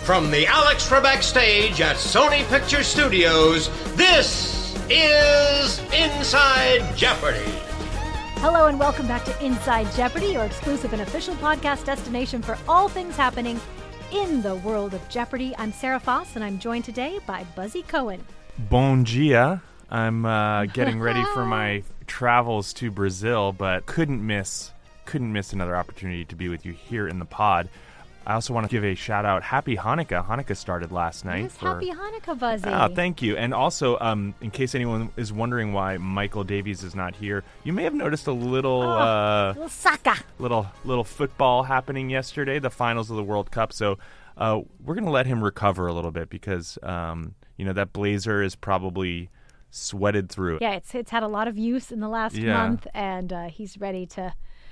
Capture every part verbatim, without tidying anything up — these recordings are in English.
From the Alex Trebek stage at Sony Picture Studios, this is Inside Jeopardy! Hello and welcome back to Inside Jeopardy, your exclusive and official podcast destination for all things happening in the world of Jeopardy! I'm Sarah Foss, and I'm joined today by Buzzy Cohen. Bon dia. I'm uh, getting ready for my travels to Brazil, but couldn't miss couldn't miss another opportunity to be with you here in the pod. I also want to give a shout out. Happy Hanukkah. Hanukkah started last night. Yes, for... happy Hanukkah, Buzzy. Oh, thank you. And also, um, in case anyone is wondering why Michael Davies is not here, you may have noticed a little, oh, uh, little soccer, little little football happening yesterday, the finals of the World Cup. So uh, we're going to let him recover a little bit because um, you know that blazer is probably sweated through. Yeah, it's it's had a lot of use in the last Yeah. month, and uh, he's ready to.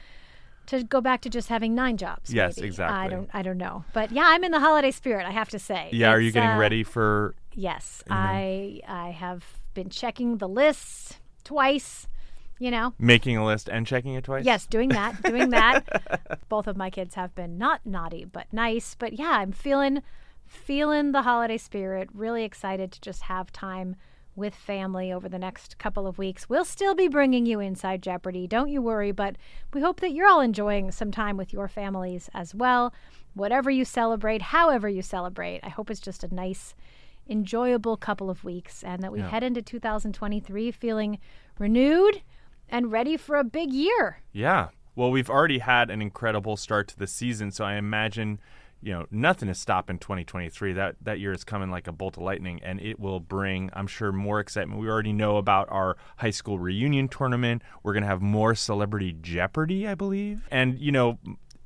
To go back to just having nine jobs. Yes, maybe. exactly. I don't. I don't know, but yeah, I'm in the holiday spirit. I have to say. Yeah, are you It's, getting uh, ready for? Yes, you know? I. I have been checking the lists twice. You know. Making a list and checking it twice? Yes, doing that. Doing that. Both of my kids have been not naughty, but nice. But yeah, I'm feeling, feeling the holiday spirit. Really excited to just have time with family over the next couple of weeks. We'll still be bringing you Inside Jeopardy, don't you worry, but we hope that you're all enjoying some time with your families as well. Whatever you celebrate, however you celebrate, I hope it's just a nice, enjoyable couple of weeks and that we Yeah. head into two thousand twenty-three feeling renewed and ready for a big year. Yeah. Well, we've already had an incredible start to the season, so I imagine, you know, nothing is stopping twenty twenty-three. That that year is coming like a bolt of lightning, and it will bring, I'm sure, more excitement. We already know about our high school reunion tournament. We're going to have more Celebrity Jeopardy, I believe. And, you know,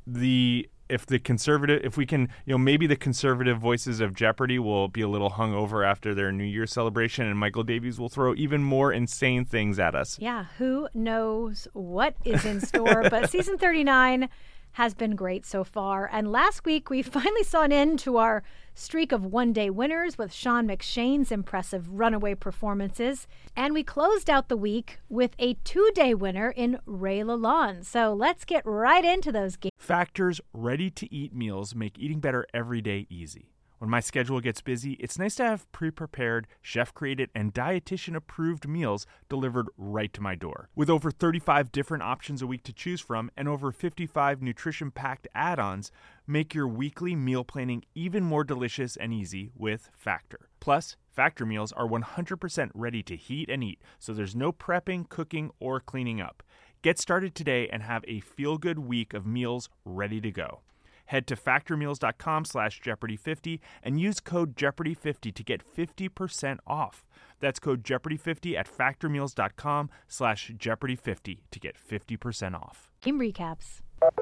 the if the conservative, if we can, you know, maybe the conservative voices of Jeopardy will be a little hungover after their New Year's celebration, and Michael Davies will throw even more insane things at us. Yeah, who knows what is in store, but season thirty-nine has been great so far. And last week, we finally saw an end to our streak of one-day winners with Sean McShane's impressive runaway performances. And we closed out the week with a two-day winner in Ray Lalonde. So let's get right into those games. Factor's ready-to-eat meals make eating better every day easy. When my schedule gets busy, it's nice to have pre-prepared, chef-created, and dietitian-approved meals delivered right to my door. With over thirty-five different options a week to choose from and over fifty-five nutrition-packed add-ons, make your weekly meal planning even more delicious and easy with Factor. Plus, Factor meals are one hundred percent ready to heat and eat, so there's no prepping, cooking, or cleaning up. Get started today and have a feel-good week of meals ready to go. Head to factormeals.com slash Jeopardy50 and use code Jeopardy fifty to get fifty percent off. That's code Jeopardy fifty at factormeals.com slash Jeopardy50 to get fifty percent off. Game recaps.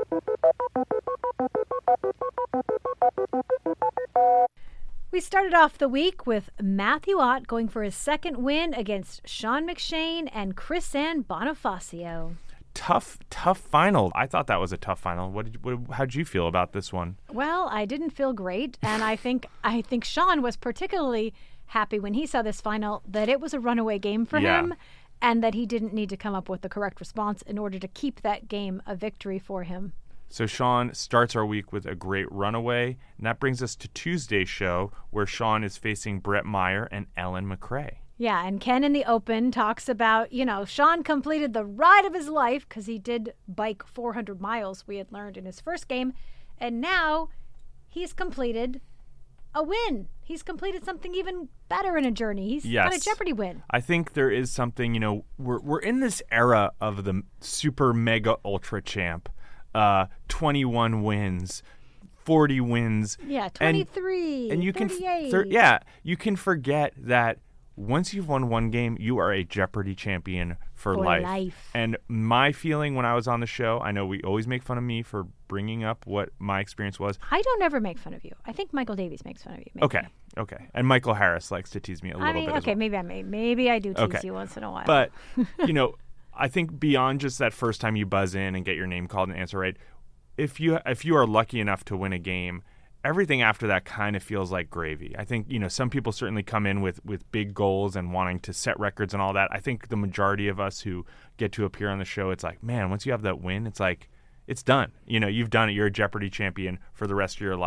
We started off the week with Matthew Ott going for his second win against Sean McShane and Chris-Anne Bonifacio. Tough, tough final. I thought that was a tough final. What did, what, how'd you feel about this one? Well, I didn't feel great, and I think I think Sean was particularly happy when he saw this final that it was a runaway game for Yeah. him, and that he didn't need to come up with the correct response in order to keep that game a victory for him. So Sean starts our week with a great runaway, and that brings us to Tuesday's show, where Sean is facing Brett Meyer and Ellen McRae. Yeah, and Ken in the Open talks about, you know, Sean completed the ride of his life because he did bike four hundred miles, we had learned in his first game, and now he's completed a win. He's completed something even better in a journey. He's Yes. got a Jeopardy win. I think there is something, you know, we're we're in this era of the super mega ultra champ, uh, twenty-one wins, forty wins. Yeah, and- twenty-three, and you can thirty-eight. thir- yeah, you can forget that once you've won one game, you are a Jeopardy champion for, For life. life. And my feeling when I was on the show, I know we always make fun of me for bringing up what my experience was. I don't ever make fun of you. I think Michael Davies makes fun of you. Maybe. Okay, okay. And Michael Harris likes to tease me a little I mean, bit as okay, well. maybe I may, maybe I do tease Okay. you once in a while. But, you know, I think beyond just that first time you buzz in and get your name called and answer right, if you if you are lucky enough to win a game, everything after that kind of feels like gravy. I think, you know, some people certainly come in with, with big goals and wanting to set records and all that. I think the majority of us who get to appear on the show, it's like, man, once you have that win, it's like, it's done. You know, you've done it. You're a Jeopardy champion for the rest of your life.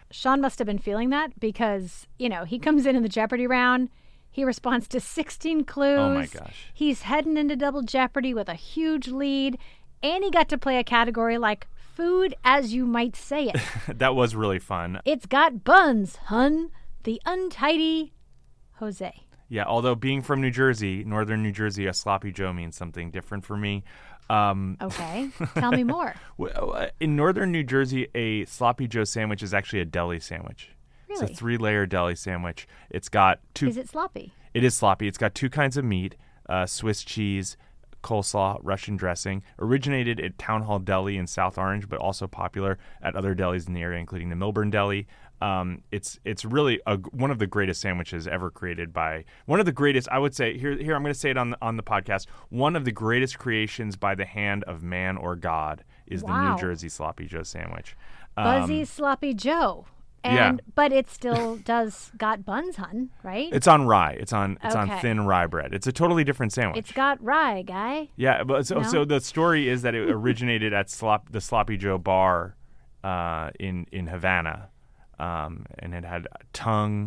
Sean must have been feeling that because, you know, he comes in in the Jeopardy round. He responds to sixteen clues. Oh, my gosh. He's heading into Double Jeopardy with a huge lead. And he got to play a category like food as you might say it. That was really fun. It's got buns, hun. The untidy Jose. Yeah, although being from New Jersey, northern New Jersey, a sloppy Joe means something different for me. Um, okay, tell me more. In northern New Jersey, a sloppy Joe sandwich is actually a deli sandwich. Really? It's a three-layer deli sandwich. It's got two. Is it sloppy? It is sloppy. It's got two kinds of meat, uh, Swiss cheese, coleslaw, Russian dressing. Originated at Town Hall Deli in South Orange, but also popular at other delis in the area, including the Milburn Deli. Um, it's it's really a, one of the greatest sandwiches ever created by one of the greatest. I would say here here I'm going to say it on the, on the podcast. One of the greatest creations by the hand of man or God is wow. the New Jersey Sloppy Joe sandwich. Um, Buzzy Sloppy Joe. And, yeah. But it still does got buns, hun, right? It's on rye. It's on it's okay. on thin rye bread. It's a totally different sandwich. It's got rye, guy. Yeah, but so no? so the story is that it originated at slop the Sloppy Joe bar uh, in in Havana. Um, and it had tongue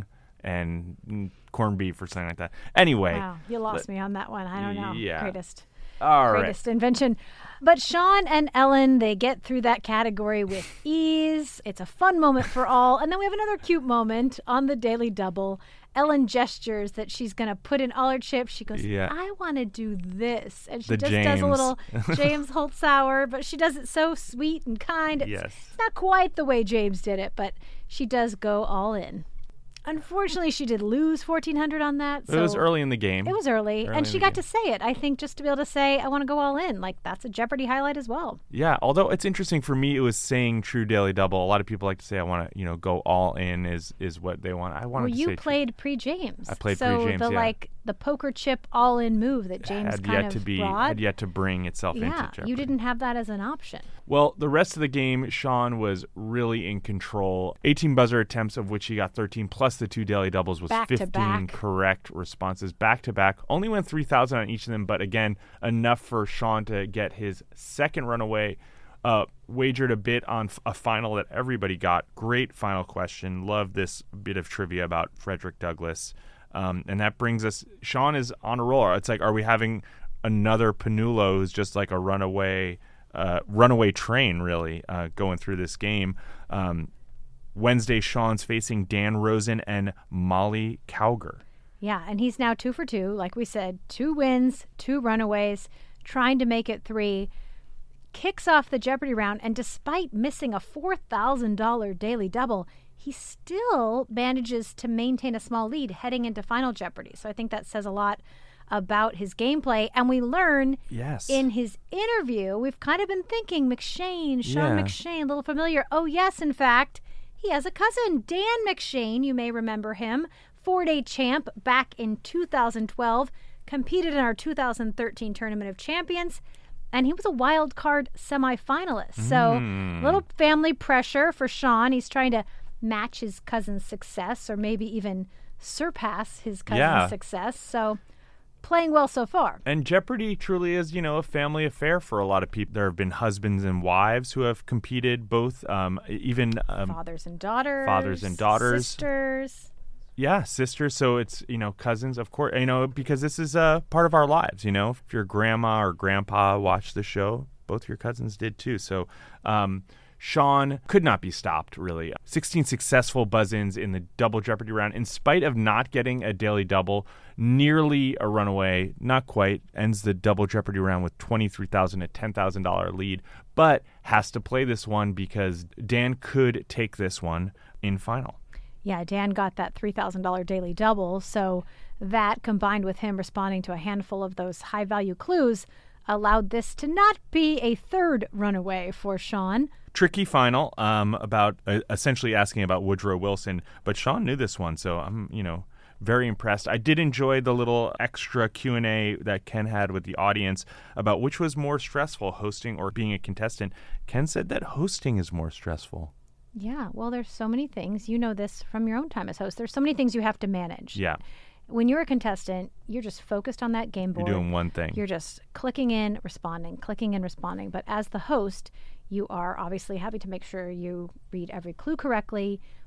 and corned beef or something like that. Anyway. Wow, you lost me on that one. I don't know. Yeah. Greatest. All right. Greatest invention. But Sean and Ellen, they get through that category with ease. It's a fun moment for all. And then we have another cute moment on the Daily Double. Ellen gestures that she's going to put in all her chips. She goes, yeah. I want to do this. And she the just James. does a little James Holzhauer, but she does it so sweet and kind. It's, yes. it's not quite the way James did it, but she does go all in. Unfortunately, she did lose fourteen hundred on that. So it was early in the game. It was early, early and she got game. to say it. I think just to be able to say, I want to go all in. Like, that's a Jeopardy highlight as well. Yeah, although it's interesting for me, it was saying true Daily Double. A lot of people like to say, I want to, you know, go all in is is what they want. I wanted well, to you say played true. pre-James. I played so pre-James, the, yeah. like, the poker chip all-in move that James had kind yet of to be brought. had yet to bring itself yeah, into Jeopardy. you didn't have that as an option. Well, the rest of the game, Sean was really in control. eighteen buzzer attempts, of which he got thirteen, plus the two Daily Doubles was Back to fifteen back. correct responses back to back. Only went three thousand on each of them, but again, enough for Sean to get his second runaway. Uh, wagered a bit on f- a final that everybody got. Great final question. Love this bit of trivia about Frederick Douglass. Um, and that brings us, Sean is on a roll. It's like, are we having another Panullo who's just like a runaway uh, runaway train, really, uh, going through this game? Um, Wednesday, Sean's facing Dan Rosen and Molly Cowger. Yeah, and he's now two for two. Like we said, two wins, two runaways, trying to make it three. Kicks off the Jeopardy round, and despite missing a four thousand dollars Daily Double, he still manages to maintain a small lead heading into Final Jeopardy. So I think that says a lot about his gameplay. And we learn yes. in his interview, we've kind of been thinking McShane, Sean yeah. McShane, a little familiar. Oh, yes, in fact, he has a cousin, Dan McShane. You may remember him. Four-day champ back in two thousand twelve, competed in our two thousand thirteen Tournament of Champions, and he was a wild card semifinalist. So Mm. little family pressure for Sean. He's trying to match his cousin's success or maybe even surpass his cousin's Yeah. success. So playing well so far. And Jeopardy truly is, you know, a family affair for a lot of people. There have been husbands and wives who have competed, both um, even um, Fathers and daughters. fathers and daughters. Sisters. Yeah, sisters. So it's, you know, cousins, of course, you know, because this is a part of our lives, you know. If your grandma or grandpa watched the show, both your cousins did too. So um, Sean could not be stopped, really. sixteen successful buzz-ins in the Double Jeopardy round. In spite of not getting a Daily Double, nearly a runaway, not quite, ends the Double Jeopardy round with twenty-three thousand dollars, a ten thousand dollars lead, but has to play this one because Dan could take this one in final. Yeah, Dan got that three thousand dollars Daily Double, so that, combined with him responding to a handful of those high-value clues, allowed this to not be a third runaway for Sean. Tricky final um, about uh, essentially asking about Woodrow Wilson, but Sean knew this one, so I'm, you know, very impressed. I did enjoy the little extra Q and A that Ken had with the audience about which was more stressful, hosting or being a contestant. Ken said that hosting is more stressful. Yeah, well, there's so many things. You know this from your own time as host. There's so many things you have to manage. Yeah. When you're a contestant, you're just focused on that game board. You're doing one thing. You're just clicking in, responding, clicking in, responding. But as the host, you are obviously having to make sure you read every clue correctly.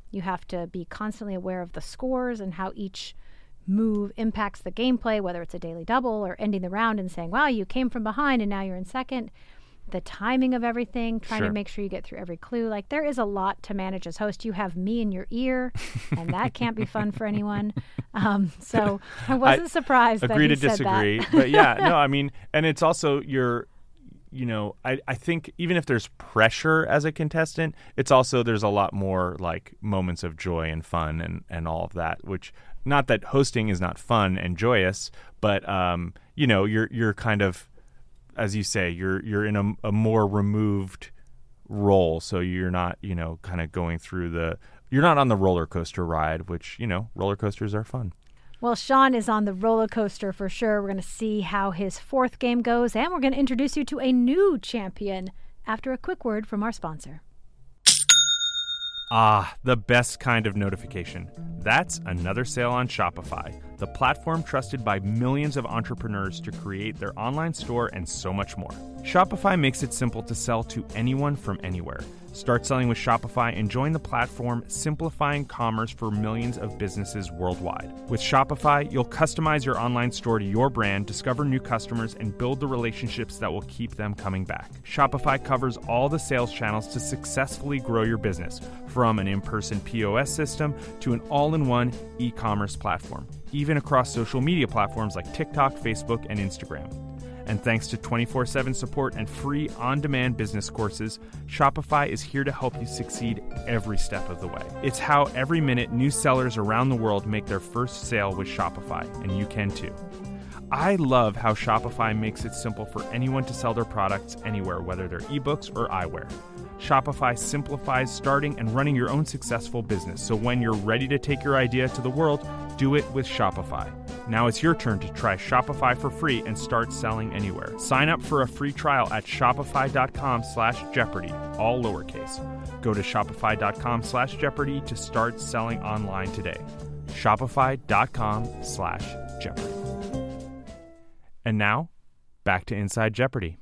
You have to be constantly aware of the scores and how each move impacts the gameplay, whether it's a daily double or ending the round and saying, wow, you came from behind and now you're in second. The timing of everything, trying Sure. to make sure you get through every clue. Like, there is a lot to manage as host. You have me in your ear, and that can't be fun for anyone. Um, so I wasn't I surprised that agree he to said disagree. that. But yeah, no, I mean, and it's also your, you know, I, I think even if there's pressure as a contestant, it's also there's a lot more like moments of joy and fun and, and all of that, which not that hosting is not fun and joyous, but, um, you know, you're you're kind of, as you say, you're you're in a, a more removed role, so you're not, you know, kind of going through the, you're not on the roller coaster ride, which, you know, roller coasters are fun. Well, Sean is on the roller coaster for sure. We're going to see how his fourth game goes, and we're going to introduce you to a new champion after a quick word from our sponsor. Ah, the best kind of notification. That's another sale on Shopify, the platform trusted by millions of entrepreneurs to create their online store and so much more. Shopify makes it simple to sell to anyone from anywhere. Start selling with Shopify and join the platform simplifying commerce for millions of businesses worldwide. With Shopify, you'll customize your online store to your brand, discover new customers, and build the relationships that will keep them coming back. Shopify covers all the sales channels to successfully grow your business, from an in-person P O S system to an all-in-one e-commerce platform, even across social media platforms like TikTok, Facebook, and Instagram. And thanks to twenty-four seven support and free on-demand business courses, Shopify is here to help you succeed every step of the way. It's how every minute new sellers around the world make their first sale with Shopify, and you can too. I love how Shopify makes it simple for anyone to sell their products anywhere, whether they're ebooks or eyewear. Shopify simplifies starting and running your own successful business, so when you're ready to take your idea to the world, do it with Shopify. Now it's your turn to try Shopify for free and start selling anywhere. Sign up for a free trial at shopify.com slash Jeopardy, all lowercase. Go to shopify.com slash Jeopardy to start selling online today. Shopify.com slash Jeopardy. And now, back to Inside Jeopardy.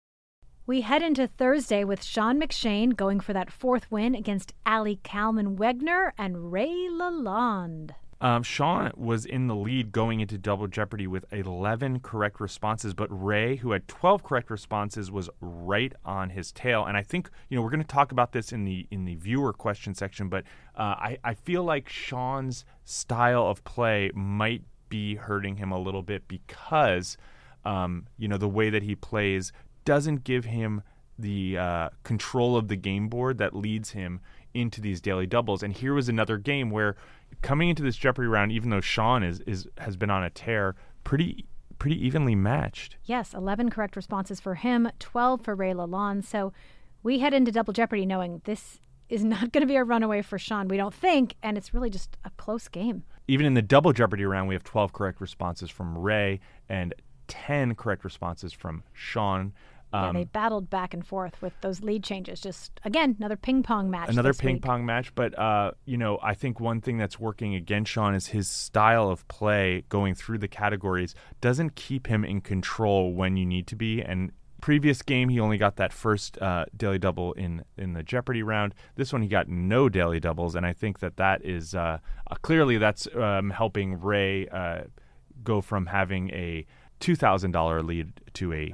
We head into Thursday with Sean McShane going for that fourth win against Ali Kalman-Wegner and Ray Lalonde. Um, Sean was in the lead going into Double Jeopardy with eleven correct responses, but Ray, who had twelve correct responses, was right on his tail. And I think, you know, we're going to talk about this in the in the viewer question section, but uh, I, I feel like Sean's style of play might be hurting him a little bit because, um, you know, the way that he plays doesn't give him the uh, control of the game board that leads him into these daily doubles. And here was another game where coming into this Jeopardy round, even though Sean is, is has been on a tear, pretty pretty evenly matched. Yes, eleven correct responses for him, twelve for Ray Lalonde. So we head into Double Jeopardy knowing this is not going to be a runaway for Sean, we don't think, and it's really just a close game. Even in the Double Jeopardy round, we have twelve correct responses from Ray and ten correct responses from Sean. Yeah, Um, they battled back and forth with those lead changes. Just, again, another ping-pong match Another this week. ping-pong match. But, uh, you know, I think one thing that's working against Sean is his style of play going through the categories doesn't keep him in control when you need to be. And previous game, he only got that first uh, daily double in, in the Jeopardy round. This one, he got no daily doubles. And I think that that is uh, uh, clearly that's um, helping Ray uh, go from having a two thousand dollars lead to a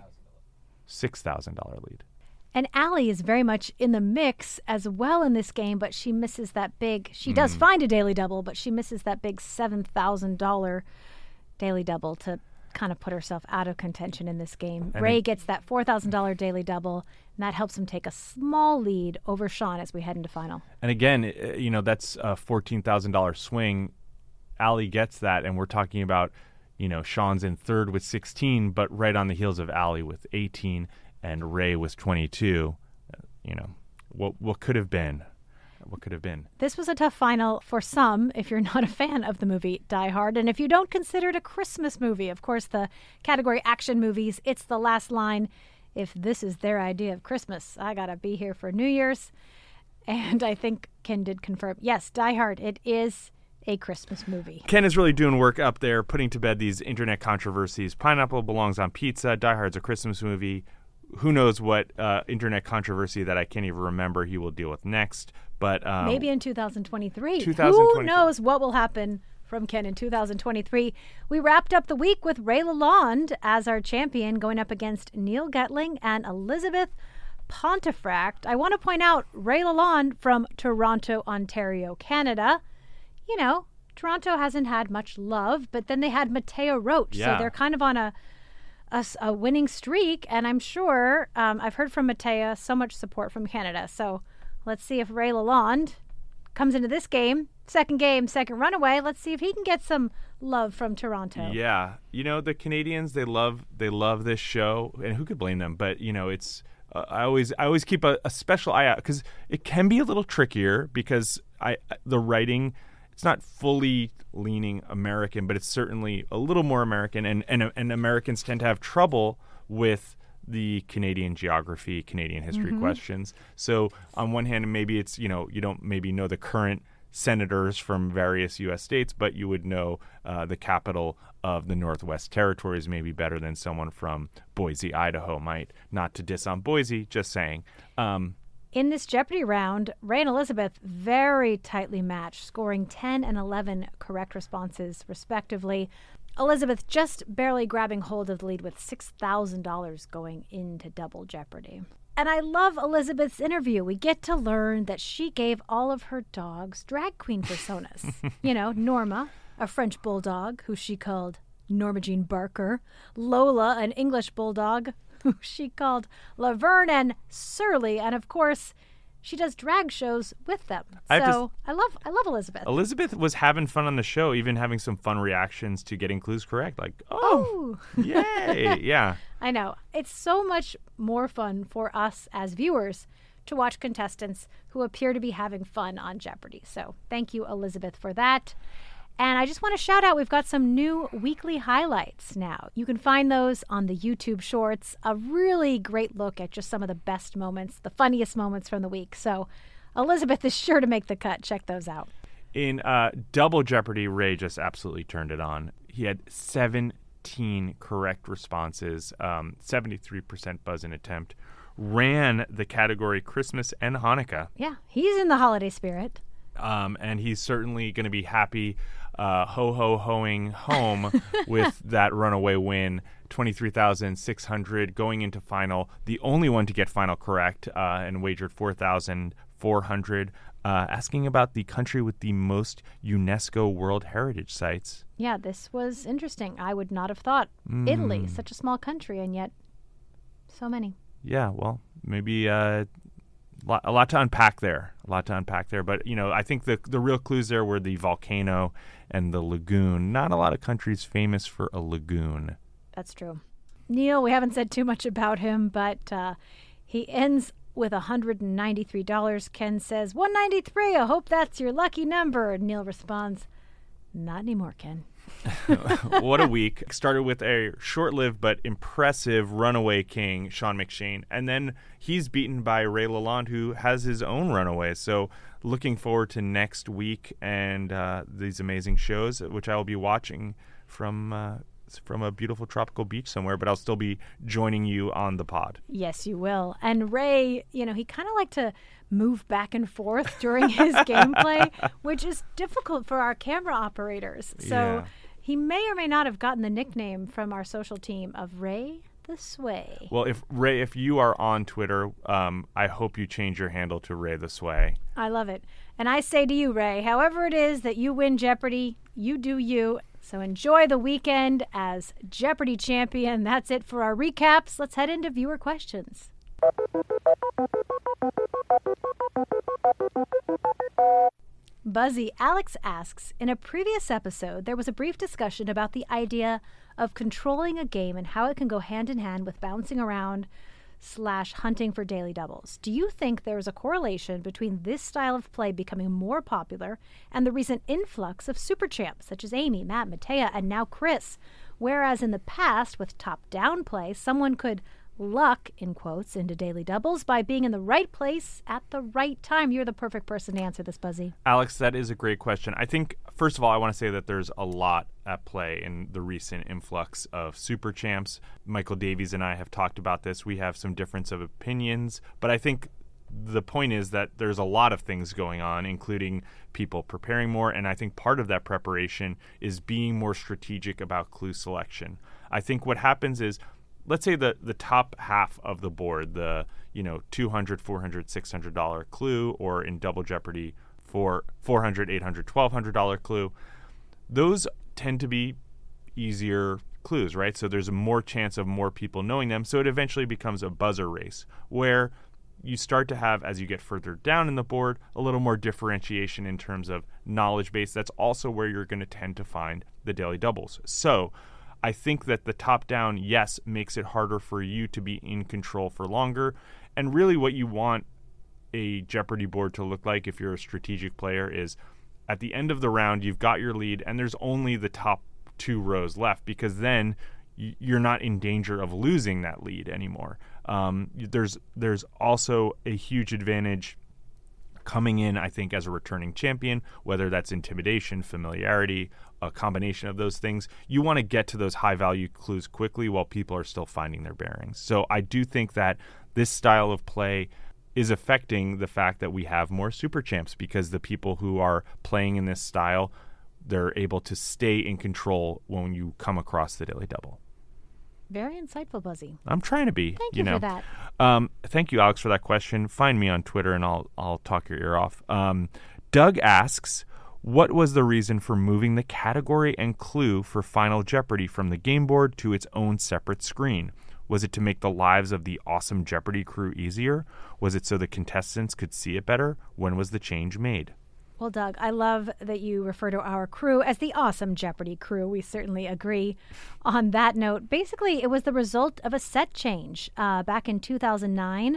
six thousand dollars lead. And Ali is very much in the mix as well in this game, but she misses that big, she Mm. does find a daily double, but she misses that big seven thousand dollars daily double to kind of put herself out of contention in this game. And Ray it- gets that four thousand dollars daily double, and that helps him take a small lead over Sean as we head into final. And again, uh, you know, that's a fourteen thousand dollars swing. Ali gets that, and we're talking about, you know, Sean's in third with sixteen, but right on the heels of Ali with eighteen and Ray with twenty-two. Uh, you know, what what could have been? What could have been? This was a tough final for some if you're not a fan of the movie Die Hard, and if you don't consider it a Christmas movie. Of course, the category action movies, it's the last line. If this is their idea of Christmas, I gotta be here for New Year's. And I think Ken did confirm, yes, Die Hard, it is a Christmas movie. Ken is really doing work up there, putting to bed these internet controversies. Pineapple belongs on pizza. Die Hard's a Christmas movie. who knows what uh, internet controversy that I can't even remember he will deal with next. But um, maybe in two thousand twenty-three. two thousand twenty-three. Who knows what will happen from Ken in two thousand twenty-three. We wrapped up the week with Ray Lalonde as our champion, going up against Neil Getling and Elizabeth Pontefract. I want to point out Ray Lalonde from Toronto, Ontario, Canada. You know, Toronto hasn't had much love, but then they had Mattea Roach. Yeah. So they're kind of on a, a, a winning streak. And I'm sure, um, I've heard from Mattea, so much support from Canada. So let's see if Ray Lalonde comes into this game. Second game, second runaway. Let's see if he can get some love from Toronto. Yeah. You know, the Canadians, they love they love this show. And who could blame them? But, you know, it's uh, I always I always keep a, a special eye out because it can be a little trickier because I the writing, it's not fully leaning American, but it's certainly a little more American. And, and, and Americans tend to have trouble with the Canadian geography, Canadian history mm-hmm. questions. So on one hand, maybe it's, you know, you don't maybe know the current senators from various U S states, but you would know uh, the capital of the Northwest Territories maybe better than someone from Boise, Idaho might. Not to diss on Boise, just saying. Um, In this Jeopardy round, Ray and Elizabeth very tightly matched, scoring ten and eleven correct responses, respectively. Elizabeth just barely grabbing hold of the lead with six thousand dollars going into Double Jeopardy. And I love Elizabeth's interview. We get to learn that she gave all of her dogs drag queen personas. You know, Norma, a French bulldog who she called Norma Jean Barker. Lola, an English bulldog who she called Laverne, and Surly. And of course, she does drag shows with them. I so to, I love I love Elizabeth. Elizabeth was having fun on the show, even having some fun reactions to getting clues correct. Like, oh, oh. Yay. Yeah. I know. It's so much more fun for us as viewers to watch contestants who appear to be having fun on Jeopardy. So thank you, Elizabeth, for that. And I just want to shout out, we've got some new weekly highlights now. You can find those on the YouTube Shorts. A really great look at just some of the best moments, the funniest moments from the week. So Elizabeth is sure to make the cut. Check those out. In uh, Double Jeopardy, Ray just absolutely turned it on. He had seventeen correct responses, um, seventy-three percent buzz in attempt, ran the category Christmas and Hanukkah. Yeah, he's in the holiday spirit. Um, and he's certainly going to be happy uh, ho-ho-hoing home with that runaway win, twenty-three thousand six hundred going into final, the only one to get final correct, uh, and wagered four thousand four hundred, uh, asking about the country with the most UNESCO World Heritage Sites. Yeah, this was interesting. I would not have thought. Mm. Italy, such a small country, and yet so many. Yeah, well, maybe... Uh, A lot to unpack there. A lot to unpack there. But, you know, I think the the real clues there were the volcano and the lagoon. Not a lot of countries famous for a lagoon. That's true. Neil, we haven't said too much about him, but uh, he ends with one hundred ninety-three dollars. Ken says, one ninety-three, I hope that's your lucky number. Neil responds, not anymore, Ken. What a week. Started with a short-lived but impressive runaway king, Sean McShane, and then he's beaten by Ray Lalonde, who has his own runaway. So looking forward to next week and uh, these amazing shows, which I will be watching from uh, from a beautiful tropical beach somewhere, but I'll still be joining you on the pod. Yes, you will. And Ray, you know, he kind of liked to move back and forth during his gameplay, which is difficult for our camera operators. So yeah. He may or may not have gotten the nickname from our social team of Ray the Sway. Well, if Ray, if you are on Twitter, um, I hope you change your handle to Ray the Sway. I love it. And I say to you, Ray, however it is that you win Jeopardy, you do you. So enjoy the weekend as Jeopardy champion. That's it for our recaps. Let's head into viewer questions. Buzzy Alex asks, in a previous episode, there was a brief discussion about the idea of controlling a game and how it can go hand in hand with bouncing around slash hunting for daily doubles. Do you think there is a correlation between this style of play becoming more popular and the recent influx of super champs such as Amy, Matt, Mattea, and now Chris? Whereas in the past, with top-down play, someone could luck, in quotes, into daily doubles by being in the right place at the right time? You're the perfect person to answer this, Buzzy. Alex, that is a great question. I think, first of all, I want to say that there's a lot at play in the recent influx of super champs. Michael Davies and I have talked about this. We have some difference of opinions, but I think the point is that there's a lot of things going on, including people preparing more, and I think part of that preparation is being more strategic about clue selection. I think what happens is, let's say the, the top half of the board, the you know two hundred dollars, four hundred dollars, six hundred dollars clue, or in Double Jeopardy for four hundred dollars, eight hundred dollars, twelve hundred dollars clue, those tend to be easier clues, right? So there's a more chance of more people knowing them, so it eventually becomes a buzzer race where you start to have, as you get further down in the board, a little more differentiation in terms of knowledge base. That's also where you're going to tend to find the daily doubles. So I think that the top down, yes, makes it harder for you to be in control for longer. And really what you want a Jeopardy board to look like if you're a strategic player is at the end of the round, you've got your lead and there's only the top two rows left, because then you're not in danger of losing that lead anymore. Um, there's there's also a huge advantage coming in, I think, as a returning champion, whether that's intimidation, familiarity, a combination of those things. You want to get to those high-value clues quickly while people are still finding their bearings. So I do think that this style of play is affecting the fact that we have more super champs, because the people who are playing in this style, they're able to stay in control when you come across the daily double. Very insightful, Buzzy. I'm trying to be. Thank you, you know. for that. Um, thank you, Alex, for that question. Find me on Twitter, and I'll I'll talk your ear off. Um, Doug asks, what was the reason for moving the category and clue for Final Jeopardy from the game board to its own separate screen? Was it to make the lives of the awesome Jeopardy crew easier? Was it so the contestants could see it better? When was the change made? Well, Doug, I love that you refer to our crew as the awesome Jeopardy crew. We certainly agree on that note. Basically, it was the result of a set change. Uh, back in two thousand nine,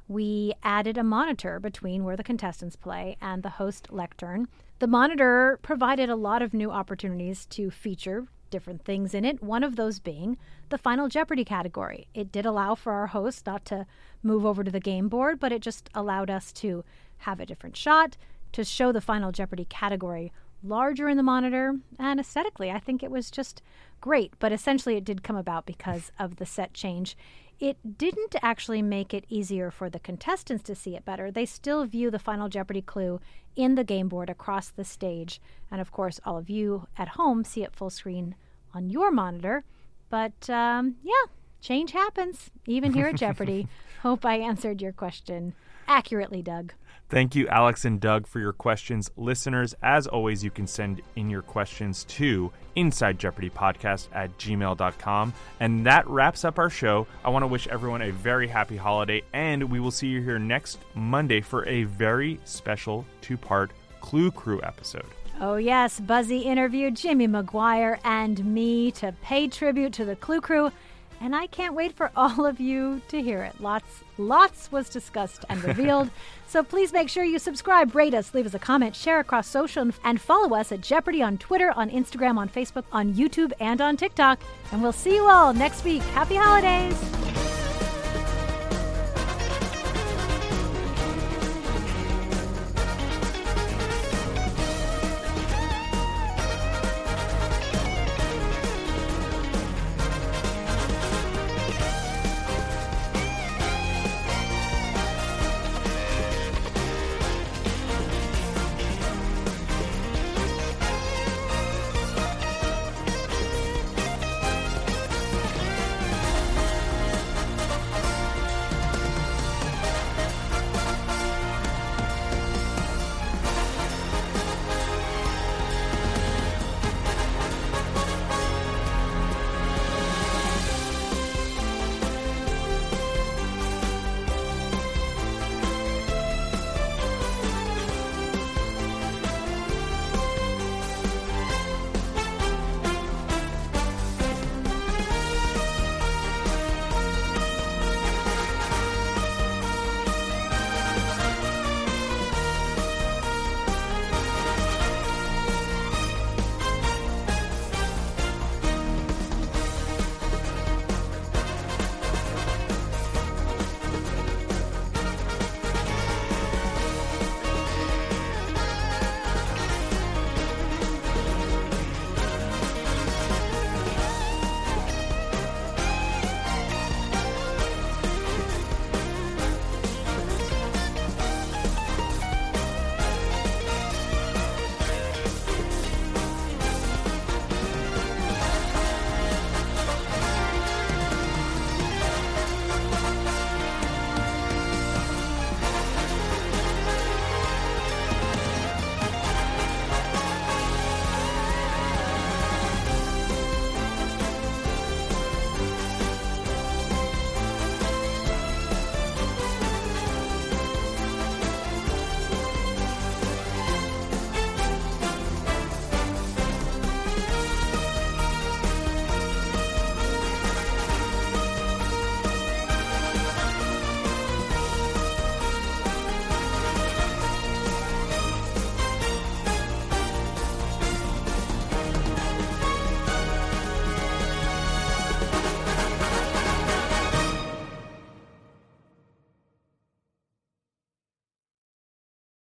we added a monitor between where the contestants play and the host lectern. The monitor provided a lot of new opportunities to feature different things in it, one of those being the Final Jeopardy category. It did allow for our host not to move over to the game board, but it just allowed us to have a different shot, to show the Final Jeopardy category larger in the monitor, and aesthetically, I think it was just great. But essentially, it did come about because of the set change. It didn't actually make it easier for the contestants to see it better. They still view the Final Jeopardy clue in the game board across the stage. And of course, all of you at home see it full screen on your monitor. But um, yeah, change happens, even here at Jeopardy. Hope I answered your question accurately, Doug. Thank you, Alex and Doug, for your questions. Listeners, as always, you can send in your questions to inside jeopardy podcast at gmail dot com. And that wraps up our show. I want to wish everyone a very happy holiday, and we will see you here next Monday for a very special two-part Clue Crew episode. Oh, yes. Buzzy interviewed Jimmy McGuire and me to pay tribute to the Clue Crew. And I can't wait for all of you to hear it. Lots, lots was discussed and revealed. So please make sure you subscribe, rate us, leave us a comment, share across social, and follow us at Jeopardy on Twitter, on Instagram, on Facebook, on YouTube, and on TikTok. And we'll see you all next week. Happy holidays!